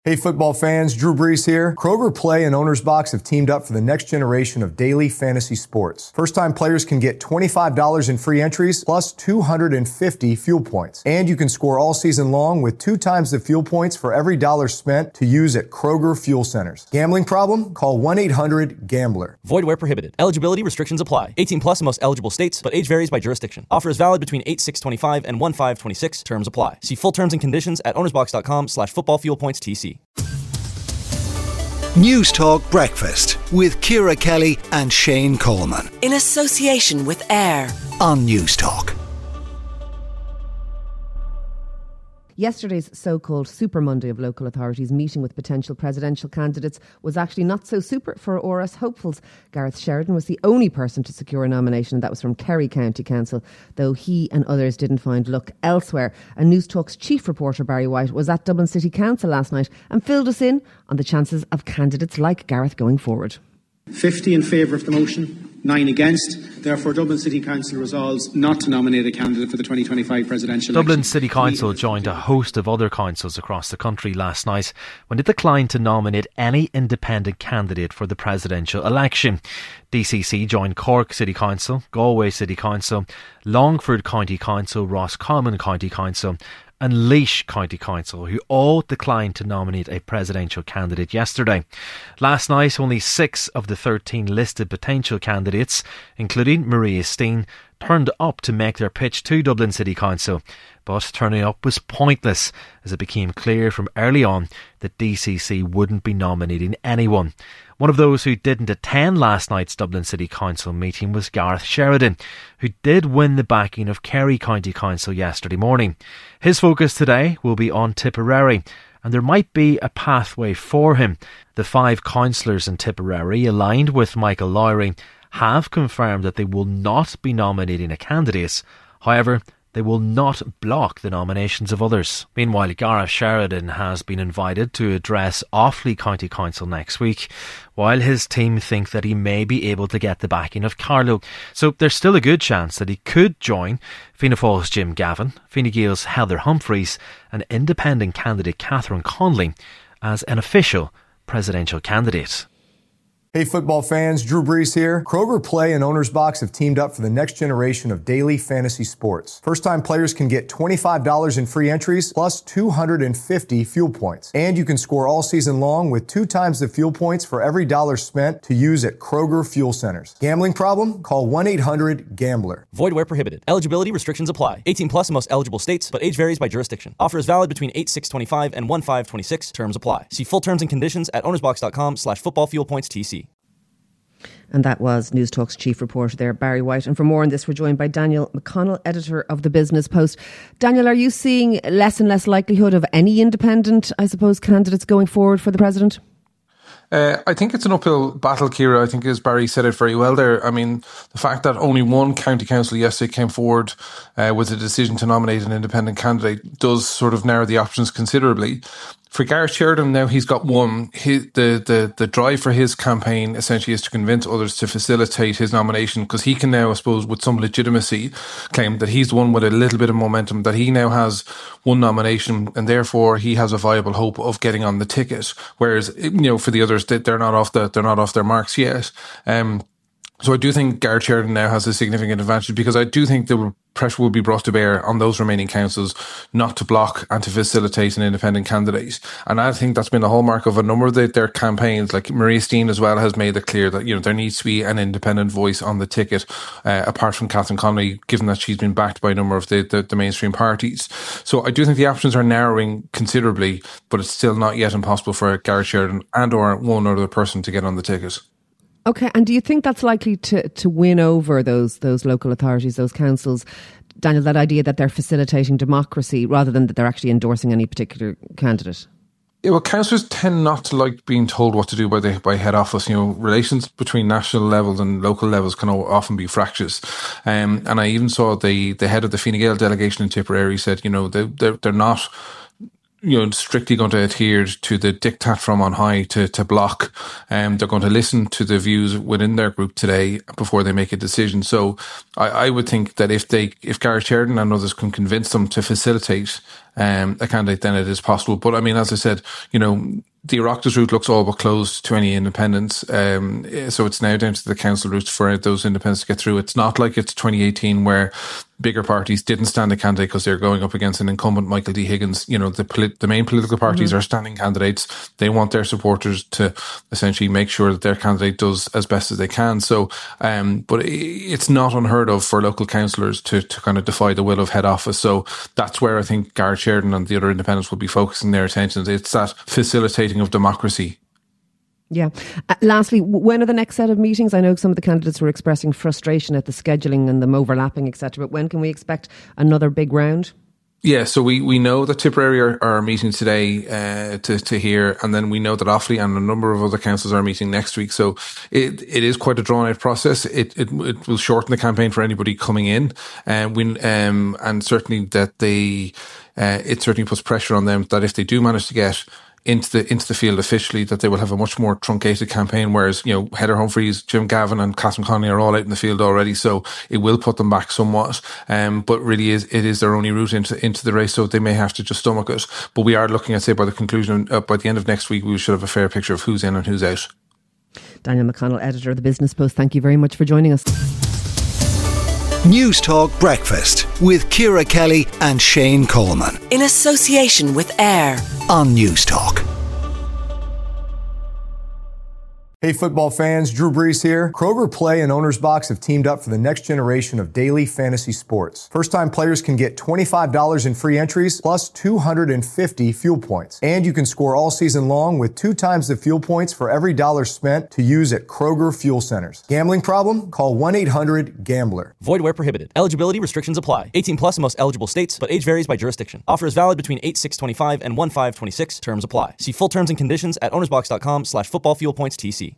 Hey football fans, Drew Brees here. Kroger Play and Owner's Box have teamed up for the next generation of daily fantasy sports. First-time players can get $25 in free entries plus 250 fuel points. And you can score all season long with 2 times the fuel points for every dollar spent to use at Kroger Fuel Centers. Gambling problem? Call 1-800-GAMBLER. Void where prohibited. Eligibility restrictions apply. 18 plus in most eligible states, but age varies by jurisdiction. Offer is valid between 8/6/25 and 1/5/26. Terms apply. See full terms and conditions at ownersbox.com/footballfuelpointstc. News Talk Breakfast with Ciara Kelly and Shane Coleman. In association with AIR on News Talk. Yesterday's so-called Super Monday of local authorities meeting with potential presidential candidates was actually not so super for ORS hopefuls. Gareth Sheridan was the only person to secure a nomination, and that was from Kerry County Council, though he and others didn't find luck elsewhere. And News Talk's chief reporter Barry White was at Dublin City Council last night and filled us in on the chances of candidates like Gareth going forward. 50 in favour of the motion, 9 against. Therefore, Dublin City Council resolves not to nominate a candidate for the 2025 presidential election. Dublin City Council joined a host of other councils across the country last night when it declined to nominate any independent candidate for the presidential election. DCC joined Cork City Council, Galway City Council, Longford County Council, Roscommon County Council and Laois County Council, who all declined to nominate a presidential candidate yesterday. Last night, only 6 of the 13 listed potential candidates, including Maria Steen, turned up to make their pitch to Dublin City Council. But turning up was pointless, as it became clear from early on that DCC wouldn't be nominating anyone. One of those who didn't attend last night's Dublin City Council meeting was Gareth Sheridan, who did win the backing of Kerry County Council yesterday morning. His focus today will be on Tipperary, and there might be a pathway for him. The 5 councillors in Tipperary, aligned with Michael Lowry, have confirmed that they will not be nominating a candidate. However, they will not block the nominations of others. Meanwhile, Gareth Sheridan has been invited to address Offaly County Council next week, while his team think that he may be able to get the backing of Carlow. So there's still a good chance that he could join Fianna Fáil's Jim Gavin, Fine Gael's Heather Humphreys and independent candidate Catherine Connolly as an official presidential candidate. Hey football fans, Drew Brees here. Kroger Play and Owner's Box have teamed up for the next generation of daily fantasy sports. First-time players can get $25 in free entries plus 250 fuel points. And you can score all season long with 2 times the fuel points for every dollar spent to use at Kroger Fuel Centers. Gambling problem? Call 1-800-GAMBLER. Void where prohibited. Eligibility restrictions apply. 18 plus in most eligible states, but age varies by jurisdiction. Offer is valid between 8/6/25 and 1/5/26. Terms apply. See full terms and conditions at ownersbox.com/footballfuelpointstc. And that was News Talk's chief reporter there, Barry White. And for more on this, we're joined by Daniel McConnell, editor of The Business Post. Daniel, are you seeing less and less likelihood of any independent, I suppose, candidates going forward for the president? I think it's an uphill battle, Ciara. I think, as Barry said it very well there. I mean, the fact that only one county council yesterday came forward with a decision to nominate an independent candidate does sort of narrow the options considerably. For Gareth Sheridan now, he's got one. The drive for his campaign essentially is to convince others to facilitate his nomination, because he can now, I suppose, with some legitimacy, claim that he's the one with a little bit of momentum, that he now has one nomination and therefore he has a viable hope of getting on the ticket. Whereas, you know, for the others, they're not off their marks yet. So I do think Gareth Sheridan now has a significant advantage, because I do think the pressure will be brought to bear on those remaining councils not to block and to facilitate an independent candidate. And I think that's been the hallmark of a number of their campaigns. Like Maria Steen as well has made it clear that, you know, there needs to be an independent voice on the ticket, apart from Catherine Connolly, given that she's been backed by a number of the mainstream parties. So I do think the options are narrowing considerably, but it's still not yet impossible for Gareth Sheridan and or one other person to get on the ticket. Okay, and do you think that's likely to win over those local authorities, those councils? Daniel, that idea that they're facilitating democracy rather than that they're actually endorsing any particular candidate? Yeah, well, councillors tend not to like being told what to do by head office. You know, relations between national levels and local levels can often be fractious. And I even saw the head of the Fine Gael delegation in Tipperary said, you know, they're not strictly going to adhere to the diktat from on high to block. They're going to listen to the views within their group today before they make a decision. So I would think that if Gareth Sheridan and others can convince them to facilitate a candidate, then it is possible. But I mean, as I said, the Oireachtas route looks all but closed to any independents. So it's now down to the council route for those independents to get through. It's not like it's 2018 where bigger parties didn't stand a candidate because they're going up against an incumbent, Michael D. Higgins. The main political parties are standing candidates. They want their supporters to essentially make sure that their candidate does as best as they can. So, but it's not unheard of for local councillors to kind of defy the will of head office. So that's where I think Gareth Sheridan and the other independents will be focusing their attention. It's that facilitating of democracy. Yeah. Lastly, when are the next set of meetings? I know some of the candidates were expressing frustration at the scheduling and them overlapping, etc. But when can we expect another big round? Yeah, so we know that Tipperary are meeting today to hear, and then we know that Offaly and a number of other councils are meeting next week. So it is quite a drawn out process. It will shorten the campaign for anybody coming in, and certainly that it certainly puts pressure on them that if they do manage to get into the field officially, that they will have a much more truncated campaign, whereas Heather Humphreys, Jim Gavin and Catherine Connolly are all out in the field already, so it will put them back somewhat, but really it is their only route into the race, so they may have to just stomach it. But we are looking at, say, by the end of next week, we should have a fair picture of who's in and who's out. Daniel McConnell, editor of The Business Post, thank you very much for joining us. News Talk Breakfast with Ciara Kelly and Shane Coleman. In association with AIR on News Talk. Hey football fans, Drew Brees here. Kroger Play and Owner's Box have teamed up for the next generation of daily fantasy sports. First-time players can get $25 in free entries plus 250 fuel points. And you can score all season long with 2 times the fuel points for every dollar spent to use at Kroger fuel centers. Gambling problem? Call 1-800-GAMBLER. Void where prohibited. Eligibility restrictions apply. 18 plus in most eligible states, but age varies by jurisdiction. Offer is valid between 8/6/25 and 1/5/26. Terms apply. See full terms and conditions at ownersbox.com/footballfuelpointstc.